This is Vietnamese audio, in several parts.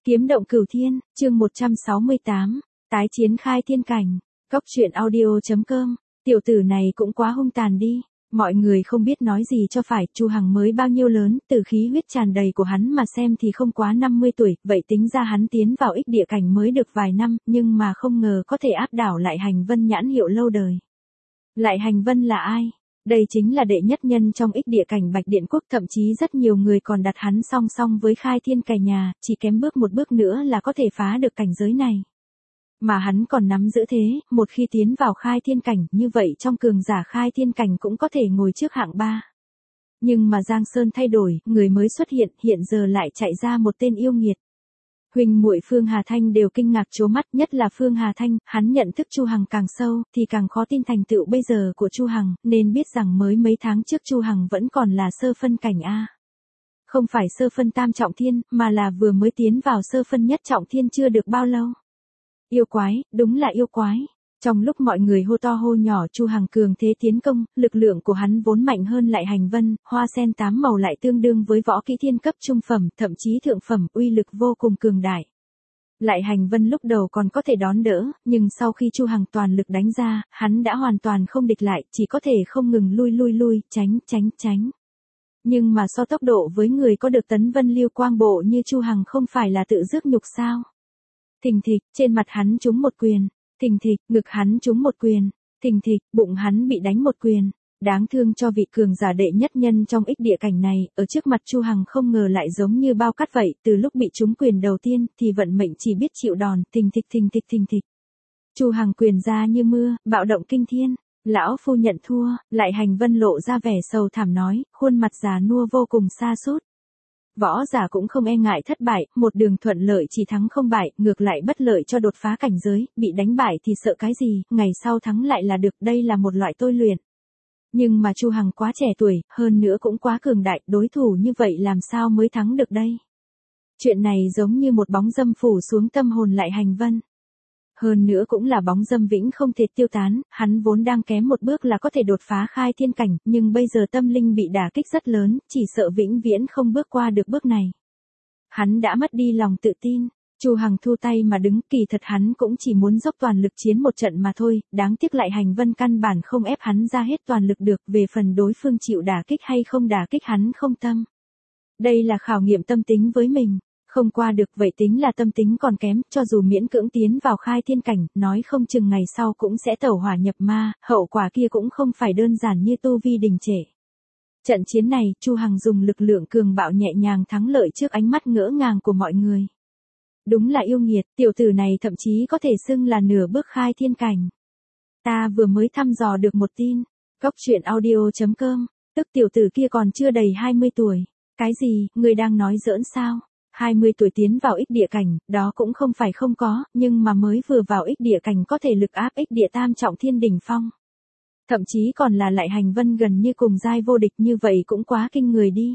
Kiếm động cửu thiên, chương 168, tái chiến khai thiên cảnh. Cóc truyện audio.com. Tiểu tử này cũng quá hung tàn đi. Mọi người không biết nói gì cho phải. Chu Hằng mới bao nhiêu lớn, từ khí huyết tràn đầy của hắn mà xem thì không quá 50 tuổi, vậy tính ra hắn tiến vào ích địa cảnh mới được vài năm, nhưng mà không ngờ có thể áp đảo Lại Hành Vân nhãn hiệu lâu đời. Lại Hành Vân là ai? Đây chính là đệ nhất nhân trong ích địa cảnh Bạch Điện Quốc, thậm chí rất nhiều người còn đặt hắn song song với khai thiên cày nhà, chỉ kém bước một bước nữa là có thể phá được cảnh giới này. Mà hắn còn nắm giữ thế, một khi tiến vào khai thiên cảnh, như vậy trong cường giả khai thiên cảnh cũng có thể ngồi trước hạng 3. Nhưng mà Giang Sơn thay đổi, người mới xuất hiện, hiện giờ lại chạy ra một tên yêu nghiệt. Huynh muội Phương Hà Thanh đều kinh ngạc trố mắt, nhất là Phương Hà Thanh, hắn nhận thức Chu Hằng càng sâu, thì càng khó tin thành tựu bây giờ của Chu Hằng, nên biết rằng mới mấy tháng trước Chu Hằng vẫn còn là sơ phân cảnh A. Không phải sơ phân tam trọng thiên, mà là vừa mới tiến vào sơ phân nhất trọng thiên chưa được bao lâu. Yêu quái, đúng là yêu quái. Trong lúc mọi người hô to hô nhỏ, Chu Hằng cường thế tiến công, lực lượng của hắn vốn mạnh hơn Lại Hành Vân, hoa sen 8 màu lại tương đương với võ kỹ thiên cấp trung phẩm, thậm chí thượng phẩm, uy lực vô cùng cường đại. Lại Hành Vân lúc đầu còn có thể đón đỡ, nhưng sau khi Chu Hằng toàn lực đánh ra, hắn đã hoàn toàn không địch lại, chỉ có thể không ngừng lui, tránh. Nhưng mà so tốc độ với người có được tấn vân lưu quang bộ như Chu Hằng không phải là tự rước nhục sao? Thình thịch, trên mặt hắn trúng một quyền. Thình thịch, ngực hắn trúng một quyền. Thình thịch, bụng hắn bị đánh một quyền. Đáng thương cho vị cường giả đệ nhất nhân trong ích địa cảnh này, ở trước mặt Chu Hằng không ngờ lại giống như bao cát vậy, từ lúc bị trúng quyền đầu tiên, thì vận mệnh chỉ biết chịu đòn, thình thịch. Chu Hằng quyền ra như mưa, bạo động kinh thiên. Lão phu nhận thua, Lại Hành Vân lộ ra vẻ sầu thảm nói, khuôn mặt già nua vô cùng sa sút. Võ giả cũng không e ngại thất bại, một đường thuận lợi chỉ thắng không bại, ngược lại bất lợi cho đột phá cảnh giới, bị đánh bại thì sợ cái gì, ngày sau thắng lại là được, đây là một loại tôi luyện. Nhưng mà Chu Hằng quá trẻ tuổi, hơn nữa cũng quá cường đại, đối thủ như vậy làm sao mới thắng được đây? Chuyện này giống như một bóng dâm phủ xuống tâm hồn Lại Hành Vân. Hơn nữa cũng là bóng dâm vĩnh không thể tiêu tán, hắn vốn đang kém một bước là có thể đột phá khai thiên cảnh, nhưng bây giờ tâm linh bị đả kích rất lớn, chỉ sợ vĩnh viễn không bước qua được bước này. Hắn đã mất đi lòng tự tin, Chu Hằng thu tay mà đứng, kỳ thật hắn cũng chỉ muốn dốc toàn lực chiến một trận mà thôi, đáng tiếc Lại Hành Vân căn bản không ép hắn ra hết toàn lực được, về phần đối phương chịu đả kích hay không đả kích hắn không tâm. Đây là khảo nghiệm tâm tính với mình. Không qua được vậy tính là tâm tính còn kém, cho dù miễn cưỡng tiến vào khai thiên cảnh, nói không chừng ngày sau cũng sẽ tẩu hỏa nhập ma, hậu quả kia cũng không phải đơn giản như tu vi đình trệ. Trận chiến này, Chu Hằng dùng lực lượng cường bạo nhẹ nhàng thắng lợi trước ánh mắt ngỡ ngàng của mọi người. Đúng là yêu nghiệt, tiểu tử này thậm chí có thể xưng là nửa bước khai thiên cảnh. Ta vừa mới thăm dò được một tin, Cóc truyện audio.com, tức tiểu tử kia còn chưa đầy 20 tuổi. Cái gì, người đang nói giỡn sao? 20 tuổi tiến vào ích địa cảnh, đó cũng không phải không có, nhưng mà mới vừa vào ích địa cảnh có thể lực áp ích địa tam trọng thiên đỉnh phong. Thậm chí còn là Lại Hành Vân gần như cùng giai vô địch, như vậy cũng quá kinh người đi.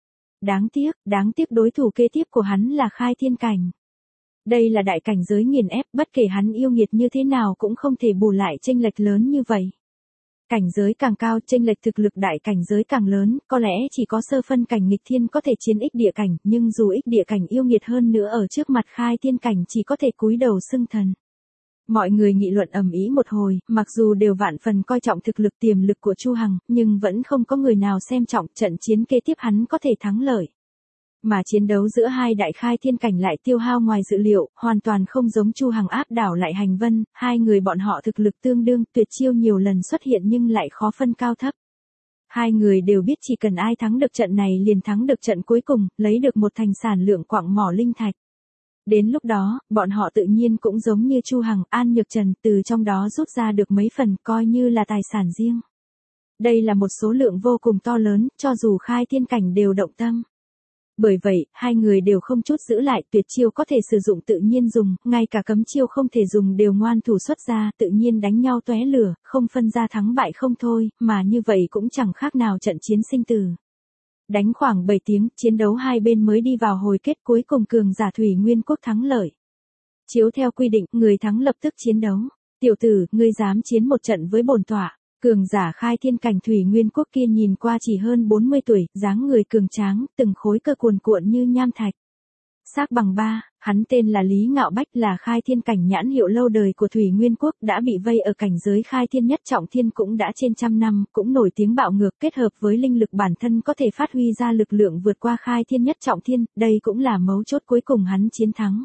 Đáng tiếc đối thủ kế tiếp của hắn là khai thiên cảnh. Đây là đại cảnh giới nghiền ép, bất kể hắn yêu nghiệt như thế nào cũng không thể bù lại chênh lệch lớn như vậy. Cảnh giới càng cao, chênh lệch thực lực đại cảnh giới càng lớn, có lẽ chỉ có sơ phân cảnh nghịch thiên có thể chiến ích địa cảnh, nhưng dù ích địa cảnh yêu nghiệt hơn nữa ở trước mặt khai thiên cảnh chỉ có thể cúi đầu xưng thần. Mọi người nghị luận ầm ĩ một hồi, mặc dù đều vạn phần coi trọng thực lực tiềm lực của Chu Hằng, nhưng vẫn không có người nào xem trọng trận chiến kế tiếp hắn có thể thắng lợi. Mà chiến đấu giữa hai đại khai thiên cảnh lại tiêu hao ngoài dự liệu, hoàn toàn không giống Chu Hằng áp đảo Lại Hành Vân, hai người bọn họ thực lực tương đương, tuyệt chiêu nhiều lần xuất hiện nhưng lại khó phân cao thấp. Hai người đều biết chỉ cần ai thắng được trận này liền thắng được trận cuối cùng, lấy được một thành sản lượng quặng mỏ linh thạch. Đến lúc đó, bọn họ tự nhiên cũng giống như Chu Hằng, An Nhược Trần, từ trong đó rút ra được mấy phần coi như là tài sản riêng. Đây là một số lượng vô cùng to lớn, cho dù khai thiên cảnh đều động tâm. Bởi vậy, hai người đều không chút giữ lại, tuyệt chiêu có thể sử dụng tự nhiên dùng, ngay cả cấm chiêu không thể dùng đều ngoan thủ xuất ra, tự nhiên đánh nhau tóe lửa, không phân ra thắng bại không thôi, mà như vậy cũng chẳng khác nào trận chiến sinh tử. Đánh khoảng 7 tiếng, chiến đấu hai bên mới đi vào hồi kết, cuối cùng cường giả Thủy Nguyên Quốc thắng lợi. Chiếu theo quy định, người thắng lập tức chiến đấu. Tiểu tử, ngươi dám chiến một trận với bổn tọa. Cường giả khai thiên cảnh Thủy Nguyên Quốc kia nhìn qua chỉ hơn 40 tuổi, dáng người cường tráng, từng khối cơ cuồn cuộn như nham thạch. Xác bằng ba, hắn tên là Lý Ngạo Bách, là khai thiên cảnh nhãn hiệu lâu đời của Thủy Nguyên Quốc, đã bị vây ở cảnh giới khai thiên nhất trọng thiên cũng đã trên trăm năm, cũng nổi tiếng bạo ngược, kết hợp với linh lực bản thân có thể phát huy ra lực lượng vượt qua khai thiên nhất trọng thiên, đây cũng là mấu chốt cuối cùng hắn chiến thắng.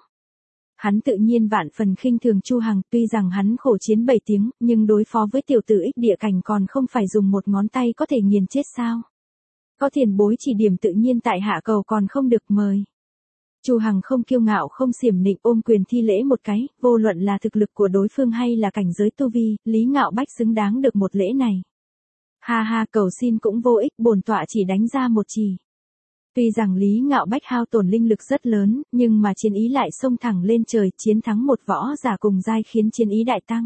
Hắn tự nhiên vạn phần khinh thường Chu Hằng, tuy rằng hắn khổ chiến 7 tiếng, nhưng đối phó với tiểu tử Ích Địa Cảnh còn không phải dùng một ngón tay có thể nghiền chết sao? Có tiền bối chỉ điểm tự nhiên tại hạ cầu còn không được mời. Chu Hằng không kiêu ngạo không xiểm nịnh, ôm quyền thi lễ một cái, vô luận là thực lực của đối phương hay là cảnh giới tu vi, Lý Ngạo Bách xứng đáng được một lễ này. Ha ha, cầu xin cũng vô ích, bổn tọa chỉ đánh ra một chỉ. Tuy rằng Lý Ngạo Bách hao tổn linh lực rất lớn, nhưng mà chiến ý lại xông thẳng lên trời, chiến thắng một võ giả cùng giai khiến chiến ý đại tăng.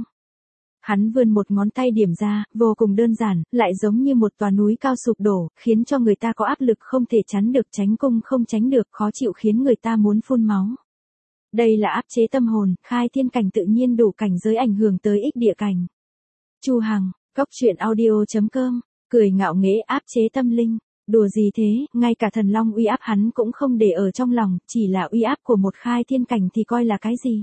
Hắn vươn một ngón tay điểm ra, vô cùng đơn giản, lại giống như một tòa núi cao sụp đổ, khiến cho người ta có áp lực không thể chắn được, tránh cung không tránh được, khó chịu khiến người ta muốn phun máu. Đây là áp chế tâm hồn, khai thiên cảnh tự nhiên đủ cảnh giới ảnh hưởng tới Ích Địa Cảnh. Chu Hằng, coctruyện.audio.com, cười ngạo nghễ áp chế tâm linh. Đùa gì thế, ngay cả thần long uy áp hắn cũng không để ở trong lòng, chỉ là uy áp của một khai thiên cảnh thì coi là cái gì.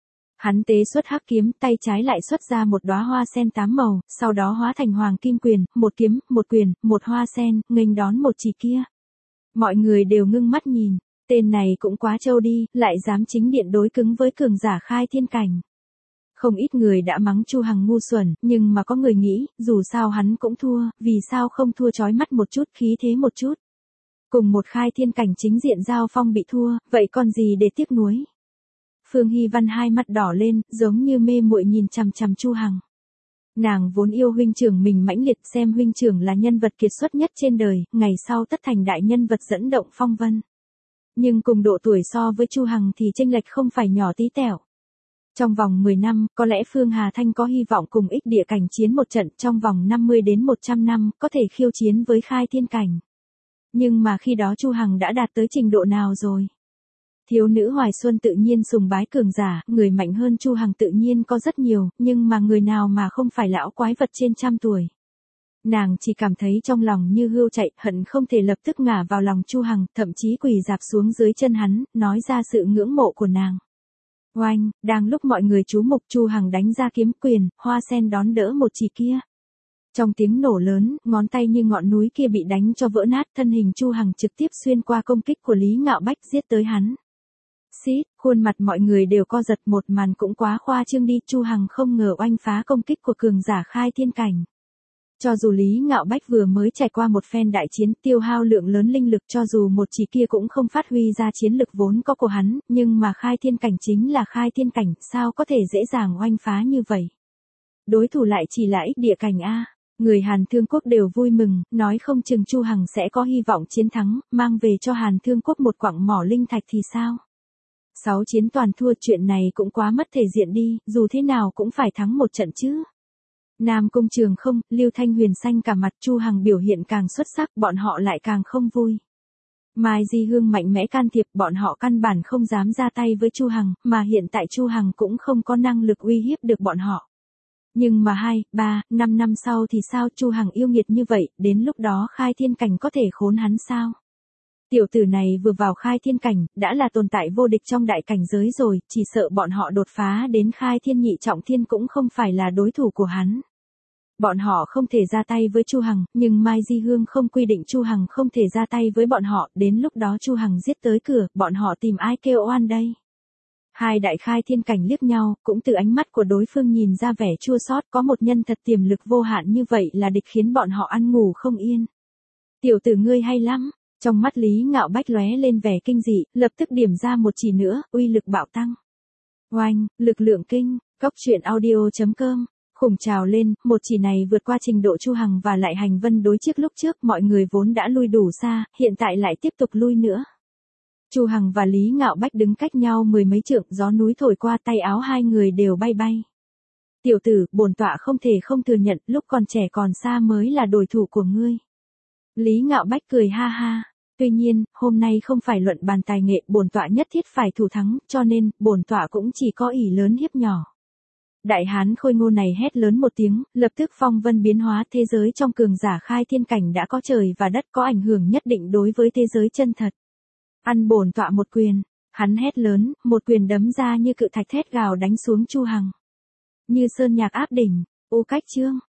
Hắn tế xuất hắc kiếm, tay trái lại xuất ra một đóa hoa sen 8 màu, sau đó hóa thành hoàng kim quyền, một kiếm, một quyền, một hoa sen, nghênh đón một chỉ kia. Mọi người đều ngưng mắt nhìn, tên này cũng quá trâu đi, lại dám chính điện đối cứng với cường giả khai thiên cảnh. Không ít người đã mắng Chu Hằng ngu xuẩn, nhưng mà có người nghĩ, dù sao hắn cũng thua, vì sao không thua chói mắt một chút, khí thế một chút. Cùng một khai thiên cảnh chính diện giao phong bị thua, vậy còn gì để tiếc nuối. Phương Hy Văn hai mắt đỏ lên, giống như mê muội nhìn chằm chằm Chu Hằng. Nàng vốn yêu huynh trưởng mình mãnh liệt, xem huynh trưởng là nhân vật kiệt xuất nhất trên đời, ngày sau tất thành đại nhân vật dẫn động phong vân. Nhưng cùng độ tuổi so với Chu Hằng thì chênh lệch không phải nhỏ tí tẹo. Trong vòng 10 năm, có lẽ Phương Hà Thanh có hy vọng cùng Ích Địa Cảnh chiến một trận, trong vòng 50 đến 100 năm, có thể khiêu chiến với khai thiên cảnh. Nhưng mà khi đó Chu Hằng đã đạt tới trình độ nào rồi? Thiếu nữ Hoài Xuân tự nhiên sùng bái cường giả, người mạnh hơn Chu Hằng tự nhiên có rất nhiều, nhưng mà người nào mà không phải lão quái vật trên trăm tuổi. Nàng chỉ cảm thấy trong lòng như hươu chạy, hận không thể lập tức ngả vào lòng Chu Hằng, thậm chí quỳ rạp xuống dưới chân hắn, nói ra sự ngưỡng mộ của nàng. Oanh, đang lúc mọi người chú mục, Chu Hằng đánh ra kiếm quyền, hoa sen đón đỡ một chỉ kia. Trong tiếng nổ lớn, ngón tay như ngọn núi kia bị đánh cho vỡ nát, thân hình Chu Hằng trực tiếp xuyên qua công kích của Lý Ngạo Bách, giết tới hắn. Xít, khuôn mặt mọi người đều co giật, một màn cũng quá khoa trương đi, Chu Hằng không ngờ oanh phá công kích của cường giả khai thiên cảnh. Cho dù Lý Ngạo Bách vừa mới trải qua một phen đại chiến, tiêu hao lượng lớn linh lực, cho dù một chỉ kia cũng không phát huy ra chiến lực vốn có của hắn, nhưng mà khai thiên cảnh chính là khai thiên cảnh, sao có thể dễ dàng oanh phá như vậy. Đối thủ lại chỉ là Ích Địa Cảnh a. Người Hàn Thương Quốc đều vui mừng, nói không chừng Chu Hằng sẽ có hy vọng chiến thắng, mang về cho Hàn Thương Quốc một quặng mỏ linh thạch thì sao. 6 chiến toàn thua, chuyện này cũng quá mất thể diện đi, dù thế nào cũng phải thắng một trận chứ. Nam Cung Trường Không, Lưu Thanh Huyền xanh cả mặt, Chu Hằng biểu hiện càng xuất sắc, bọn họ lại càng không vui. Mai Di Hương mạnh mẽ can thiệp, bọn họ căn bản không dám ra tay với Chu Hằng, mà hiện tại Chu Hằng cũng không có năng lực uy hiếp được bọn họ. Nhưng mà 2, 3, 5 năm sau thì sao, Chu Hằng yêu nghiệt như vậy, đến lúc đó khai thiên cảnh có thể khốn hắn sao? Tiểu tử này vừa vào khai thiên cảnh, đã là tồn tại vô địch trong đại cảnh giới rồi, chỉ sợ bọn họ đột phá đến khai thiên nhị trọng thiên cũng không phải là đối thủ của hắn. Bọn họ không thể ra tay với Chu Hằng, nhưng Mai Di Hương không quy định Chu Hằng không thể ra tay với bọn họ, đến lúc đó Chu Hằng giết tới cửa, bọn họ tìm ai kêu oan đây? Hai đại khai thiên cảnh liếc nhau, cũng từ ánh mắt của đối phương nhìn ra vẻ chua xót, có một nhân thật tiềm lực vô hạn như vậy là địch khiến bọn họ ăn ngủ không yên. Tiểu tử ngươi hay lắm. Trong mắt Lý Ngạo Bách lóe lên vẻ kinh dị, lập tức điểm ra một chỉ nữa, uy lực bạo tăng. Oanh, lực lượng kinh, coctruyện.audio.com, khủng trào lên, một chỉ này vượt qua trình độ Chu Hằng và lại hành vân đối chiếc lúc trước, mọi người vốn đã lui đủ xa, hiện tại lại tiếp tục lui nữa. Chu Hằng và Lý Ngạo Bách đứng cách nhau 10 mấy trượng, gió núi thổi qua, tay áo hai người đều bay bay. Tiểu tử, bổn tọa không thể không thừa nhận, lúc còn trẻ còn xa mới là đối thủ của ngươi. Lý Ngạo Bách cười ha ha. Tuy nhiên, hôm nay không phải luận bàn tài nghệ, bổn tọa nhất thiết phải thủ thắng, cho nên, bổn tọa cũng chỉ có ỷ lớn hiếp nhỏ. Đại hán khôi ngô này hét lớn một tiếng, lập tức phong vân biến hóa, thế giới trong cường giả khai thiên cảnh đã có trời và đất, có ảnh hưởng nhất định đối với thế giới chân thật. Ăn bổn tọa một quyền. Hắn hét lớn, một quyền đấm ra như cự thạch thét gào đánh xuống Chu Hằng. Như sơn nhạc áp đỉnh, cách trương,